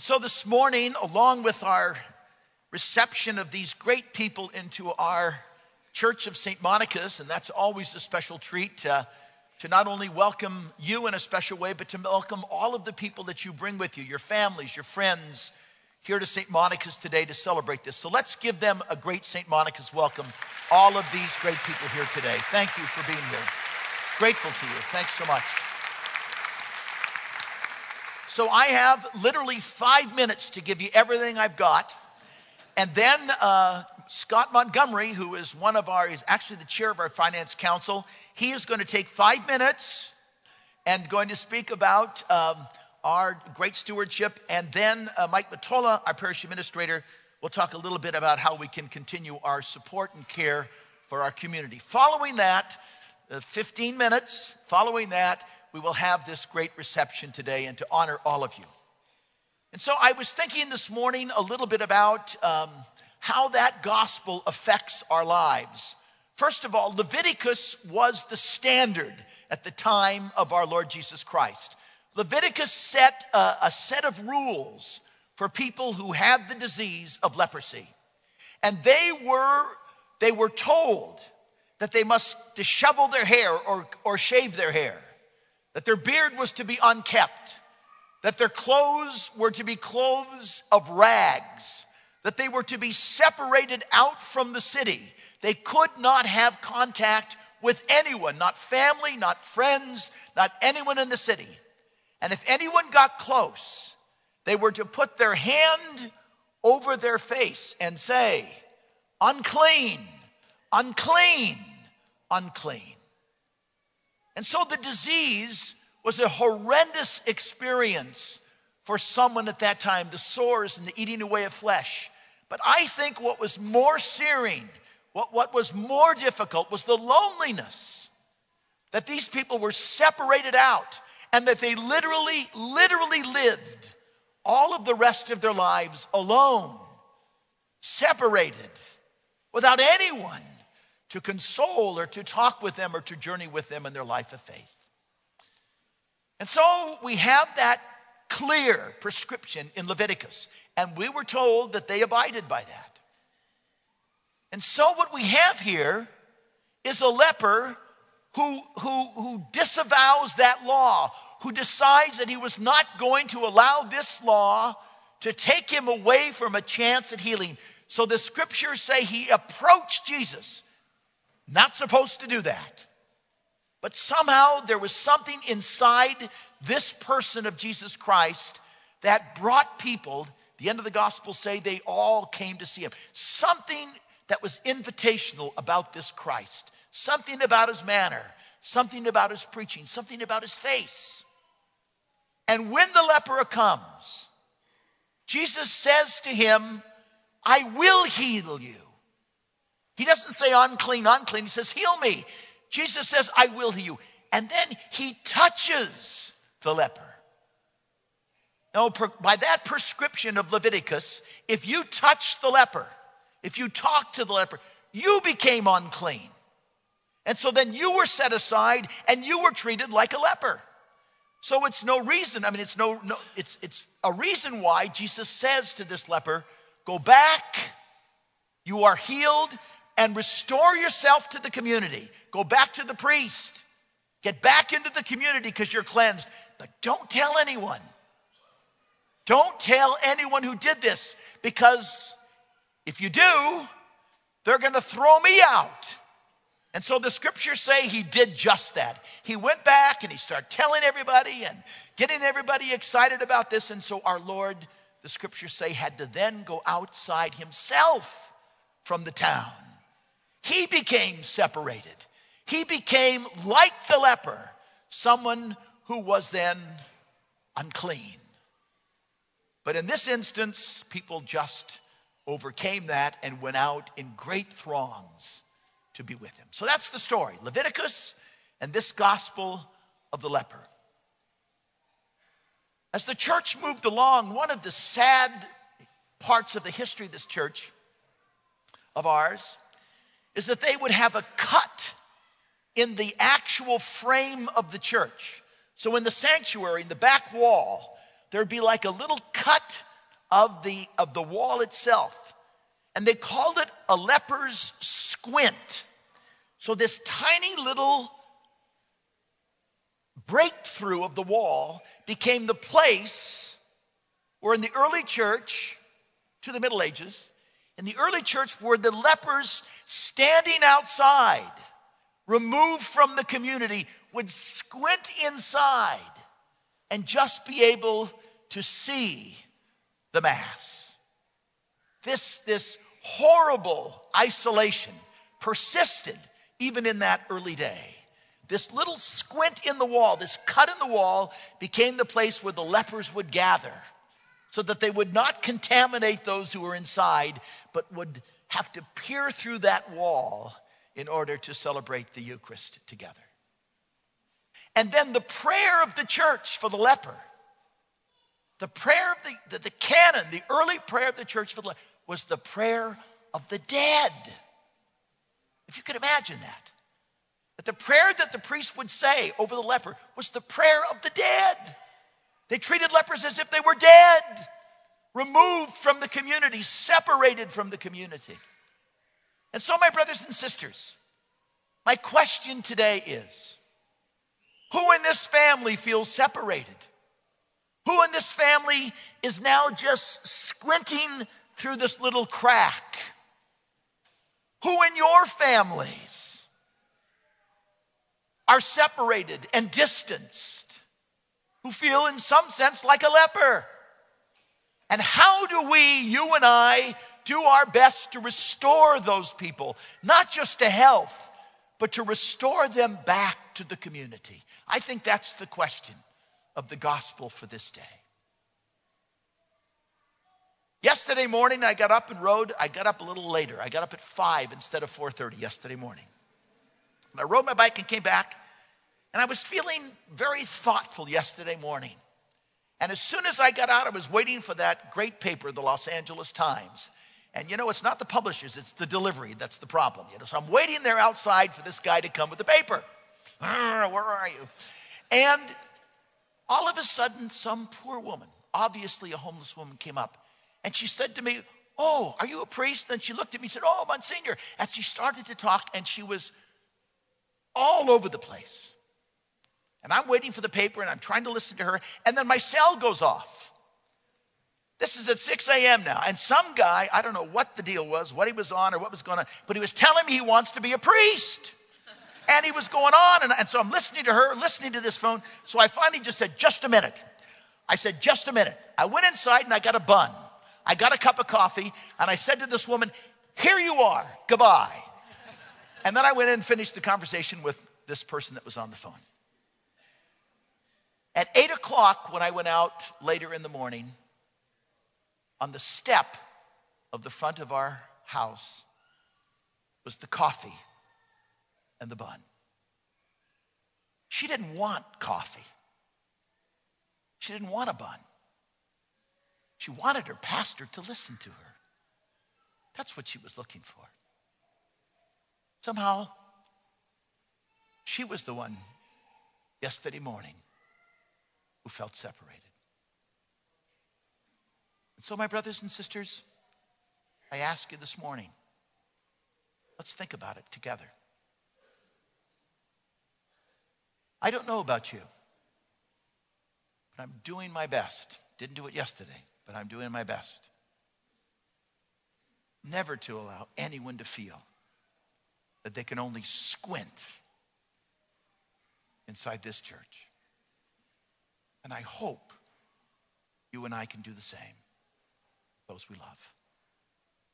So this morning, along with our reception of these great people into our Church of St. Monica's, and that's always a special treat to not only welcome you in a special way, but to welcome all of the people that you bring with you, your families, your friends, here to St. Monica's today to celebrate this. So let's give them a great St. Monica's welcome, all of these great people here today. Thank you for being here. Grateful to you. Thanks so much. So I have literally 5 minutes to give you everything I've got. And then Scott Montgomery, who is is actually the chair of our finance council, he is going to take 5 minutes and going to speak about our great stewardship. And then Mike Matola, our parish administrator, will talk a little bit about how we can continue our support and care for our community. Following that, 15 minutes, following that, we will have this great reception today and to honor all of you. And so I was thinking this morning a little bit about how that gospel affects our lives. First of all, Leviticus was the standard at the time of our Lord Jesus Christ. Leviticus set a set of rules for people who had the disease of leprosy. And they were told that they must dishevel their hair or shave their hair, that their beard was to be unkept, that their clothes were to be clothes of rags, that they were to be separated out from the city. They could not have contact with anyone, not family, not friends, not anyone in the city. And if anyone got close, they were to put their hand over their face and say, "Unclean, unclean, unclean." And so the disease was a horrendous experience for someone at that time, the sores and the eating away of flesh. But I think what was more searing, what was more difficult was the loneliness, that these people were separated out and that they literally lived all of the rest of their lives alone, separated, without anyone to console or to talk with them or to journey with them in their life of faith. And so we have that clear prescription in Leviticus, and we were told that they abided by that. And so what we have here is a leper who disavows that law, who decides that he was not going to allow this law to take him away from a chance at healing. So the scriptures say he approached Jesus. Not supposed to do that. But somehow there was something inside this person of Jesus Christ that brought people, the end of the gospel say they all came to see him. Something that was invitational about this Christ. Something about his manner. Something about his preaching. Something about his face. And when the leper comes, Jesus says to him, "I will heal you." He doesn't say unclean, unclean. He says, "Heal me." Jesus says, "I will heal you." And then he touches the leper. Now, by that prescription of Leviticus, if you touch the leper, if you talk to the leper, you became unclean. And so then you were set aside and you were treated like a leper. So it's no reason, it's a reason why Jesus says to this leper, "Go back, you are healed, and restore yourself to the community. Go back to the priest. Get back into the community because you're cleansed. But don't tell anyone. Don't tell anyone who did this, because if you do, they're going to throw me out." And so the scriptures say he did just that. He went back and he started telling everybody and getting everybody excited about this. And so our Lord, the scriptures say, had to then go outside himself from the town. He became separated. He became like the leper, someone who was then unclean. But in this instance, people just overcame that and went out in great throngs to be with him. So that's the story, Leviticus and this gospel of the leper. As the church moved along, one of the sad parts of the history of this church of ours is that they would have a cut in the actual frame of the church. So in the sanctuary, in the back wall, there'd be like a little cut of the wall itself. And they called it a leper's squint. So this tiny little breakthrough of the wall became the place where in the early church, to the Middle Ages, in the early church were the lepers standing outside, removed from the community, would squint inside and just be able to see the Mass. This horrible isolation persisted even in that early day. This little squint in the wall, this cut in the wall, became the place where the lepers would gather so that they would not contaminate those who were inside, but would have to peer through that wall in order to celebrate the Eucharist together. And then the prayer of the church for the leper, the prayer of the canon, the early prayer of the church for the leper, was the prayer of the dead. If you could imagine that. That the prayer that the priest would say over the leper was the prayer of the dead. They treated lepers as if they were dead, removed from the community, separated from the community. And so, my brothers and sisters, my question today is, who in this family feels separated? Who in this family is now just squinting through this little crack? Who in your families are separated and distanced? Who feel in some sense like a leper? And how do we, you and I, do our best to restore those people, not just to health, but to restore them back to the community? I think that's the question of the gospel for this day. Yesterday morning, I got up and rode. I got up a little later. I got up at 5 instead of 4:30 yesterday morning. And I rode my bike and came back, and I was feeling very thoughtful yesterday morning. And as soon as I got out, I was waiting for that great paper, the Los Angeles Times. And you know, it's not the publishers, it's the delivery that's the problem. So I'm waiting there outside for this guy to come with the paper. Where are you? And all of a sudden, some poor woman, obviously a homeless woman, came up. And she said to me, "Oh, are you a priest?" Then she looked at me and said, "Oh, Monsignor." And she started to talk, and she was all over the place. And I'm waiting for the paper, and I'm trying to listen to her. And then my cell goes off. This is at 6 a.m. now. And some guy, I don't know what the deal was, what he was on or what was going on, but he was telling me he wants to be a priest. And he was going on. And so I'm listening to her, listening to this phone. So I finally just said, "Just a minute." I said, "Just a minute." I went inside, and I got a bun. I got a cup of coffee, and I said to this woman, "Here you are, goodbye." And then I went in and finished the conversation with this person that was on the phone. At 8 o'clock, when I went out later in the morning, on the step of the front of our house was the coffee and the bun. She didn't want coffee. She didn't want a bun. She wanted her pastor to listen to her. That's what she was looking for. Somehow, she was the one yesterday morning who felt separated. And so, my brothers and sisters, I ask you this morning, let's think about it together. I don't know about you, but I'm doing my best. Didn't do it yesterday, but I'm doing my best never to allow anyone to feel that they can only squint inside this church. And I hope you and I can do the same, those we love.